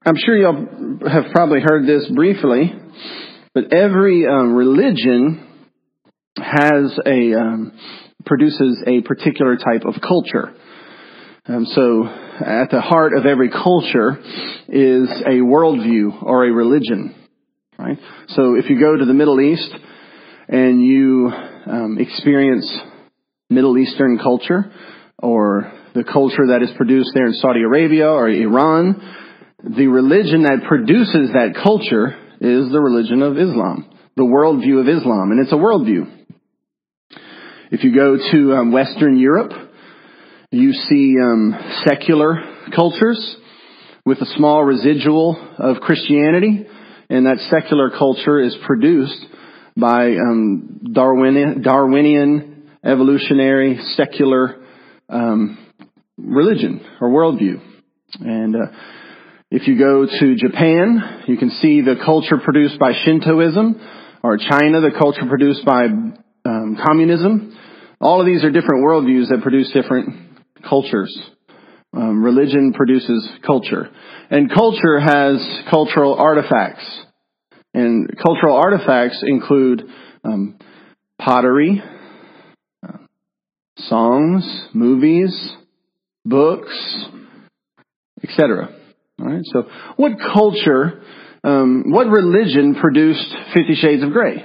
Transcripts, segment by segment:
I'm sure y'all have probably heard this briefly, but every religion produces a particular type of culture. So at the heart of every culture is a worldview or a religion, right? So if you go to the Middle East and you experience Middle Eastern culture, or the culture that is produced there in Saudi Arabia or Iran, the religion that produces that culture is the religion of Islam, the worldview of Islam, and it's a worldview. If you go to Western Europe, you see secular cultures with a small residual of Christianity, and that secular culture is produced by Darwinian evolutionary secular religion or worldview. And if you go to Japan, you can see the culture produced by Shintoism, or China, the culture produced by communism. All of these are different worldviews that produce different cultures. Religion produces culture. And culture has cultural artifacts. And cultural artifacts include pottery, songs, movies, books, etc. All right. So, what culture, what religion produced 50 Shades of Grey?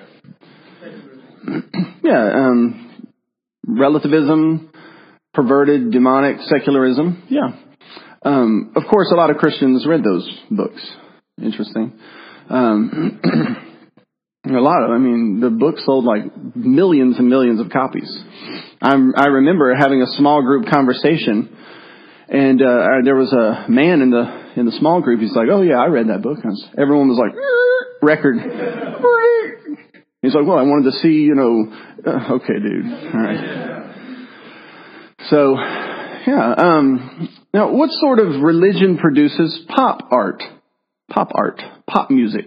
Yeah, relativism, perverted, demonic secularism. Yeah. Of course, a lot of Christians read those books. Interesting. The book sold like millions and millions of copies. I remember having a small group conversation, and there was a man in the small group. He's like, "Oh yeah, I read that book." Everyone was like, "Record." He's like, "Well, I wanted to see, okay, dude. All right." So, yeah. Now, what sort of religion produces pop music?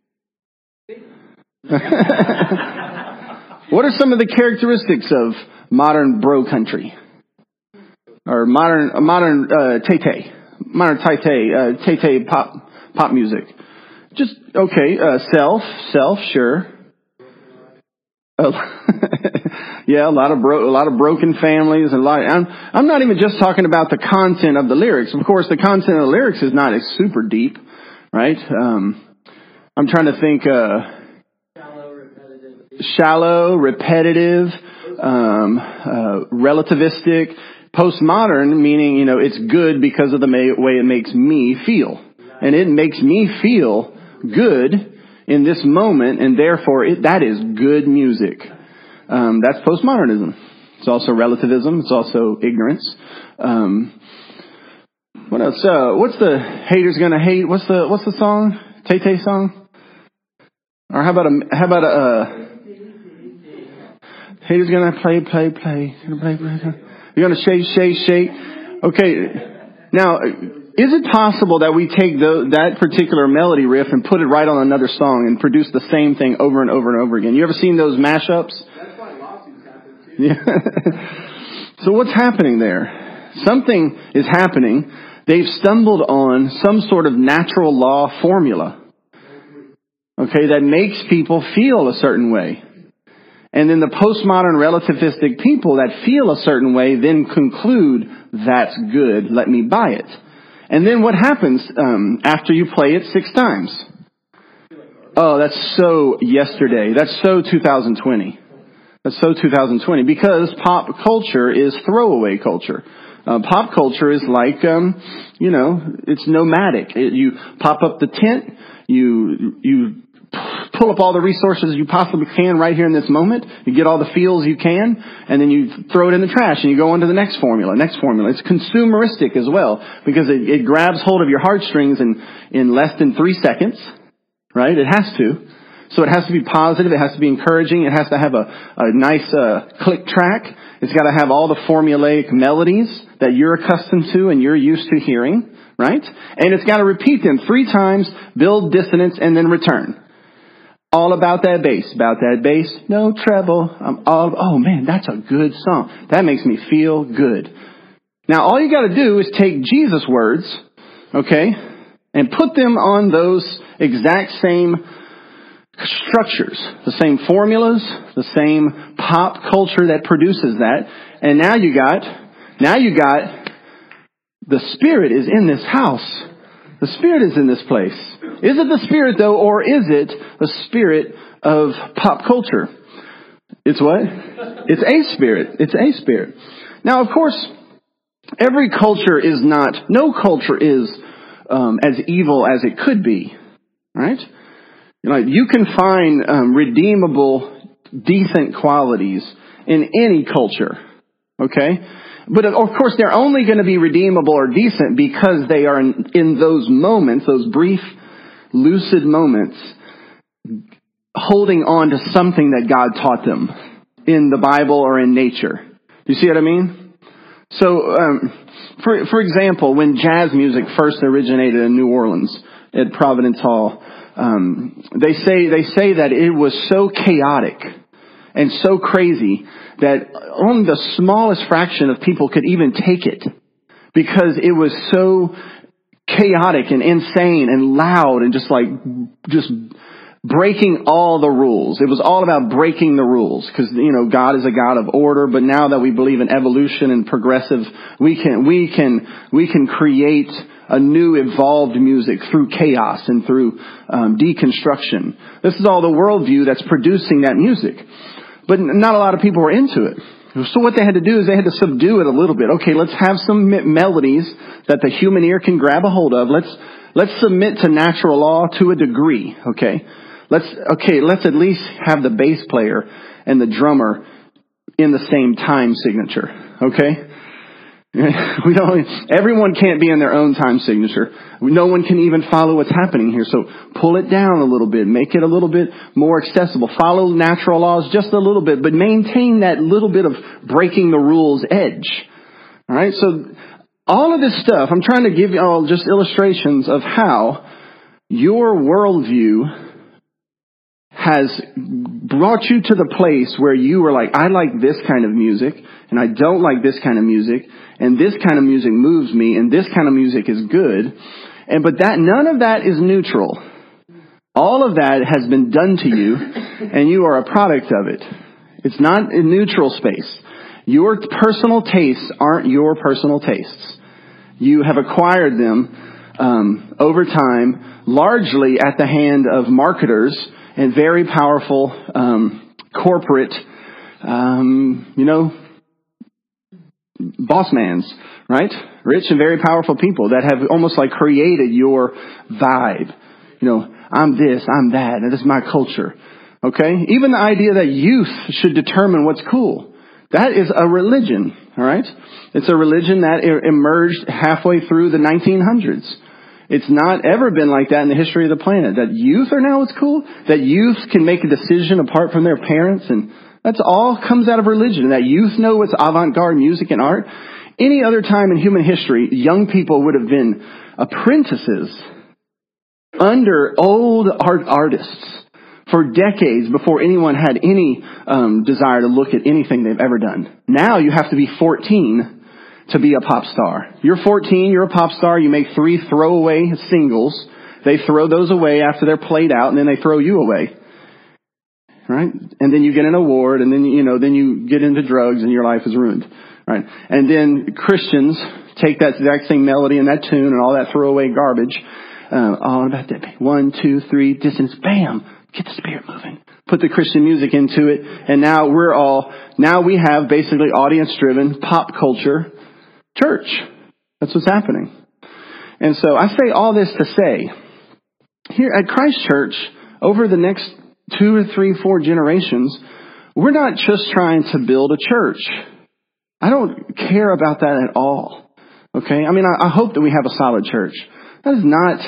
What are some of the characteristics of modern bro country? Or modern tay pop music? Just, okay, self, sure. Yeah, a lot of broken families, I'm not even just talking about the content of the lyrics. Of course, the content of the lyrics is not super deep, right? I'm trying to think, shallow, repetitive, relativistic, postmodern, meaning, it's good because of the way it makes me feel. And it makes me feel good in this moment, and therefore that is good music. That's postmodernism. It's also relativism. It's also ignorance. What else? What's the haters gonna hate? What's the song? Tay song? Or how about a haters gonna play. You're gonna shake. Okay. Now, is it possible that we take that particular melody riff and put it right on another song and produce the same thing over and over and over again? You ever seen those mashups? That's why lawsuits happen too. Yeah. So what's happening there? Something is happening. They've stumbled on some sort of natural law formula, okay, that makes people feel a certain way. And then the postmodern relativistic people that feel a certain way then conclude, that's good, let me buy it. And then what happens after you play it 6 times? Oh, that's so yesterday. That's so 2020. That's so 2020 because pop culture is throwaway culture. Pop culture is like, it's nomadic. You pop up the tent, you pull up all the resources you possibly can right here in this moment. You get all the feels you can, and then you throw it in the trash, and you go on to the next formula. It's consumeristic as well, because it grabs hold of your heartstrings in less than 3 seconds, right? It has to. So it has to be positive. It has to be encouraging. It has to have a nice click track. It's got to have all the formulaic melodies that you're accustomed to and you're used to hearing, right? And it's got to repeat them 3 times, build dissonance, and then return. All about that bass, no treble. Oh man, that's a good song. That makes me feel good. Now all you got to do is take Jesus' words, okay, and put them on those exact same structures, the same formulas, the same pop culture that produces that. And now you got the Spirit is in this house. The Spirit is in this place. Is it the Spirit though, or is it the spirit of pop culture? It's what? It's a spirit. It's a spirit. Now, of course, every culture is not, no culture is as evil as it could be, right? You can find redeemable, decent qualities in any culture, okay? But of course, they're only going to be redeemable or decent because they are in those moments, those brief, lucid moments, holding on to something that God taught them in the Bible or in nature. Do you see what I mean? So, for example, when jazz music first originated in New Orleans at Providence Hall, they say that it was so chaotic and so crazy that only the smallest fraction of people could even take it, because it was so chaotic and insane and loud and just breaking all the rules. It was all about breaking the rules, because, God is a God of order. But now that we believe in evolution and progressive, we can create a new evolved music through chaos and through deconstruction. This is all the worldview that's producing that music. But not a lot of people were into it. So what they had to do is they had to subdue it a little bit. Okay, let's have some melodies that the human ear can grab a hold of. Let's submit to natural law to a degree. Okay. Let's at least have the bass player and the drummer in the same time signature. Okay. Everyone can't be in their own time signature. No one can even follow what's happening here. So pull it down a little bit, make it a little bit more accessible. Follow natural laws just a little bit, but maintain that little bit of breaking the rules edge. All right. So all of this stuff, I'm trying to give you all just illustrations of how your worldview has brought you to the place where you were like, I like this kind of music, and I don't like this kind of music, and this kind of music moves me, and this kind of music is good. But none of that is neutral. All of that has been done to you, and you are a product of it. It's not a neutral space. Your personal tastes aren't your personal tastes. You have acquired them over time, largely at the hand of marketers and very powerful corporate, boss mans, right? Rich and very powerful people that have almost like created your vibe. I'm this, I'm that, and this is my culture. Okay? Even the idea that youth should determine what's cool. That is a religion, all right? It's a religion that emerged halfway through the 1900s. It's not ever been like that in the history of the planet. That youth are now what's cool. That youth can make a decision apart from their parents, and that's all comes out of religion. That youth know what's avant-garde music and art. Any other time in human history, young people would have been apprentices under old artists for decades before anyone had any desire to look at anything they've ever done. Now you have to be 14 to be a pop star. You're 14, you're a pop star, you make 3 throwaway singles. They throw those away after they're played out, and then they throw you away. Right? And then you get an award, and then you get into drugs and your life is ruined. Right? And then Christians take that exact same melody and that tune and all that throwaway garbage, all about that 1, 2, 3 distance, bam, get the Spirit moving. Put the Christian music into it, and now we have basically audience-driven pop culture church. That's what's happening. And so I say all this to say, here at Christ Church, over the next 2 or 3, 4 generations, we're not just trying to build a church. I don't care about that at all. Okay? I mean, I hope that we have a solid church. That is not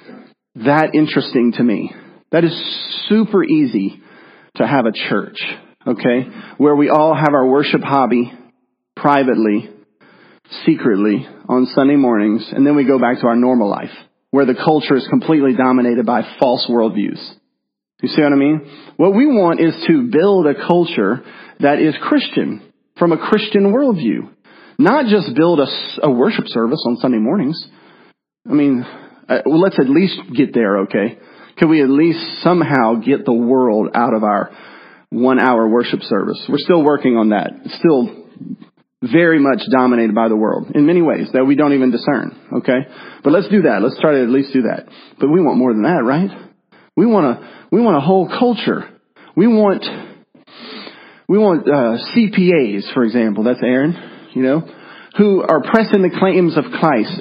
that interesting to me. That is super easy to have a church, okay, where we all have our worship hobby privately, secretly on Sunday mornings, and then we go back to our normal life, where the culture is completely dominated by false worldviews. You see what I mean? What we want is to build a culture that is Christian, from a Christian worldview. Not just build a worship service on Sunday mornings. I mean, Well, let's at least get there, okay? Can we at least somehow get the world out of our 1 hour worship service? We're still working on that. It's still very much dominated by the world in many ways that we don't even discern, okay? But let's do that. Let's try to at least do that. But we want more than that, right? We want a whole culture. We want CPAs, for example. That's Aaron, who are pressing the claims of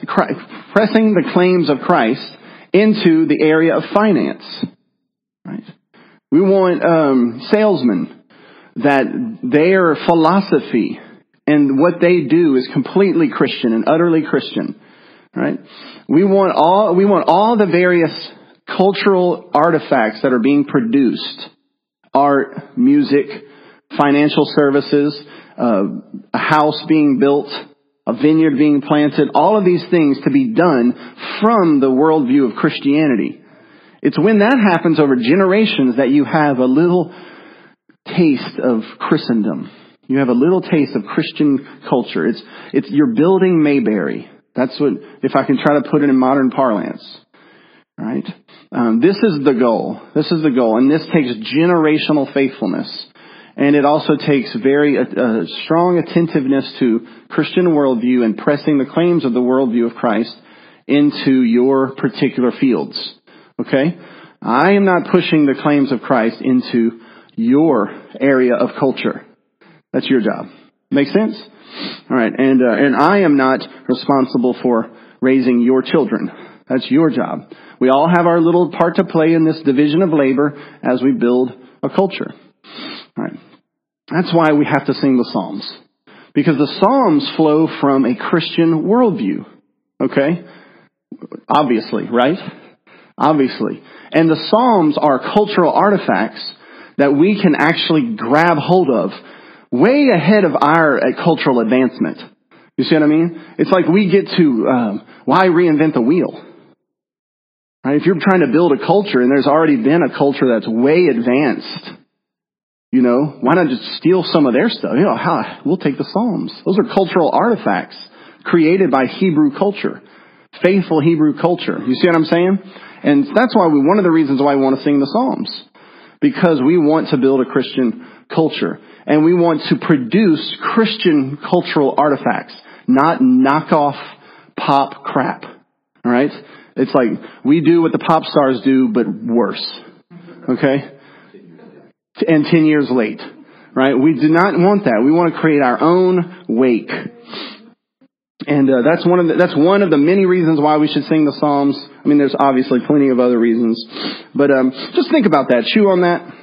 Christ into the area of finance, right? We want salesmen that their philosophy and what they do is completely Christian and utterly Christian, right? We want all the various cultural artifacts that are being produced: art, music, financial services, a house being built, a vineyard being planted, all of these things to be done from the worldview of Christianity. It's when that happens over generations that you have a little taste of Christendom. You have a little taste of Christian culture. It's you're building Mayberry. That's what, if I can try to put it in modern parlance, right? This is the goal. This is the goal. And this takes generational faithfulness. And it also takes very strong attentiveness to Christian worldview and pressing the claims of the worldview of Christ into your particular fields. Okay? I am not pushing the claims of Christ into your area of culture. That's your job. Make sense? All right. And I am not responsible for raising your children. That's your job. We all have our little part to play in this division of labor as we build a culture. All right. That's why we have to sing the Psalms. Because the Psalms flow from a Christian worldview. Okay? Obviously, right? Obviously. And the Psalms are cultural artifacts that we can actually grab hold of way ahead of our cultural advancement. You see what I mean? It's like we get to, why reinvent the wheel? Right? If you're trying to build a culture and there's already been a culture that's way advanced, why not just steal some of their stuff? We'll take the Psalms. Those are cultural artifacts created by Hebrew culture, faithful Hebrew culture. You see what I'm saying? And that's why one of the reasons why we want to sing the Psalms, because we want to build a Christian culture and we want to produce Christian cultural artifacts, not knockoff pop crap. All right? It's like we do what the pop stars do, but worse. Okay? And 10 years late, right? We do not want that. We want to create our own wake. And that's one of the many reasons why we should sing the Psalms. I mean, there's obviously plenty of other reasons. But just think about that. Chew on that.